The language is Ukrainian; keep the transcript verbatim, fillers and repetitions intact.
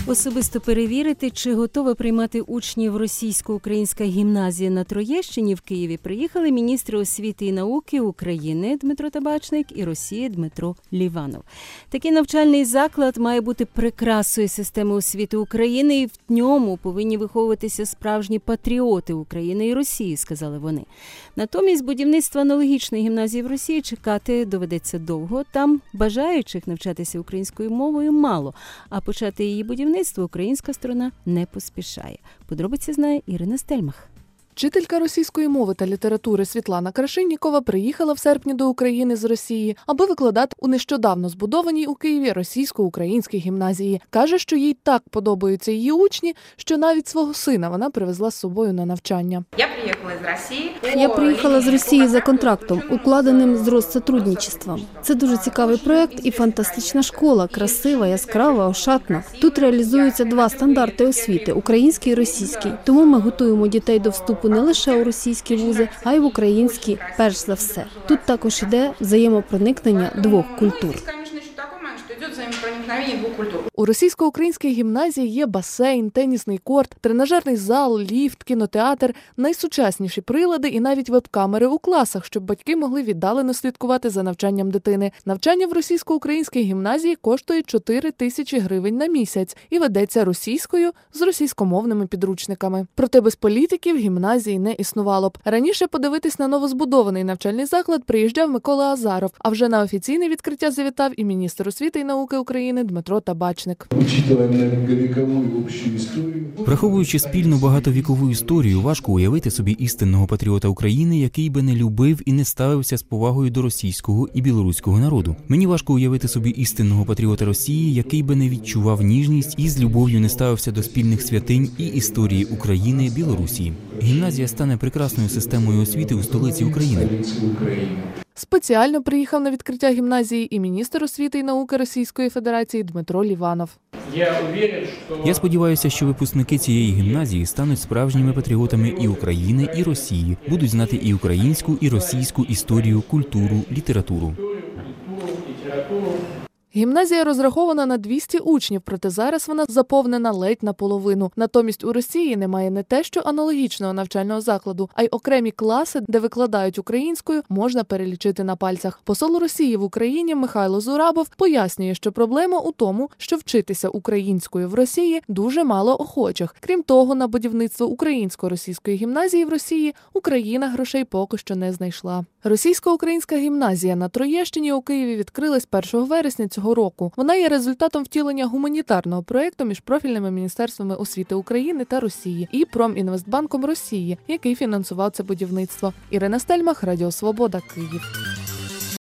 Особисто перевірити, чи готова приймати учнів російсько-українська гімназія на Троєщині в Києві, приїхали міністри освіти і науки України Дмитро Табачник і Росії Дмитро Ліванов. Такий навчальний заклад має бути прикрасою системи освіти України, і в ньому повинні виховуватися справжні патріоти України і Росії, сказали вони. Натомість будівництва аналогічної гімназії в Росії чекати доведеться довго. Там бажаючих навчатися українською мовою мало, а почати її будівництво українська сторона не поспішає. Подробиці знає Ірина Стельмах. Вчителька російської мови та літератури Світлана Крашеннікова приїхала в серпні до України з Росії, аби викладати у нещодавно збудованій у Києві російсько-українській гімназії. Каже, що їй так подобаються її учні, що навіть свого сина вона привезла з собою на навчання. Я приїхала з Росії. Я приїхала з Росії за контрактом, укладеним з Россотрудничеством. Це дуже цікавий проєкт і фантастична школа, красива, яскрава, ошатна. Тут реалізуються два стандарти освіти – український і російський. Тому ми готуємо дітей до вступу не лише у російські вузи, а й в українські, перш за все. Тут також іде взаємопроникнення двох культур. У російсько-українській гімназії є басейн, тенісний корт, тренажерний зал, ліфт, кінотеатр, найсучасніші прилади і навіть веб-камери у класах, щоб батьки могли віддалено слідкувати за навчанням дитини. Навчання в російсько-українській гімназії коштує чотири тисячі гривень на місяць і ведеться російською з російськомовними підручниками. Проте без політиків гімназії не існувало б. Раніше подивитись на новозбудований навчальний заклад приїжджав Микола Азаров, а вже на офіційне відкриття завітав і міністр освіти і науки України Дмитро Табачник. Враховуючи спільну багатовікову історію, важко уявити собі істинного патріота України, який би не любив і не ставився з повагою до російського і білоруського народу. Мені важко уявити собі істинного патріота Росії, який би не відчував ніжність і з любов'ю не ставився до спільних святинь і історії України, Білорусі. Гімназія стане прекрасною системою освіти у столиці України. Спеціально приїхав на відкриття гімназії і міністр освіти і науки Російської Федерації Дмитро Ліванов. Я сподіваюся, що випускники цієї гімназії стануть справжніми патріотами і України, і Росії, будуть знати і українську, і російську історію, культуру, літературу. Гімназія розрахована на двісті учнів, проте зараз вона заповнена ледь наполовину. Натомість у Росії немає не те, що аналогічного навчального закладу, а й окремі класи, де викладають українською, можна перелічити на пальцях. Посол Росії в Україні Михайло Зурабов пояснює, що проблема у тому, що вчитися українською в Росії дуже мало охочих. Крім того, на будівництво українсько-російської гімназії в Росії Україна грошей поки що не знайшла. Російсько-українська гімназія на Троєщині у Києві відкрилась першого вересня цього року. Вона є результатом втілення гуманітарного проєкту між профільними міністерствами освіти України та Росії і Промінвестбанком Росії, який фінансував це будівництво. Ірина Стельмах, Радіо Свобода, Київ.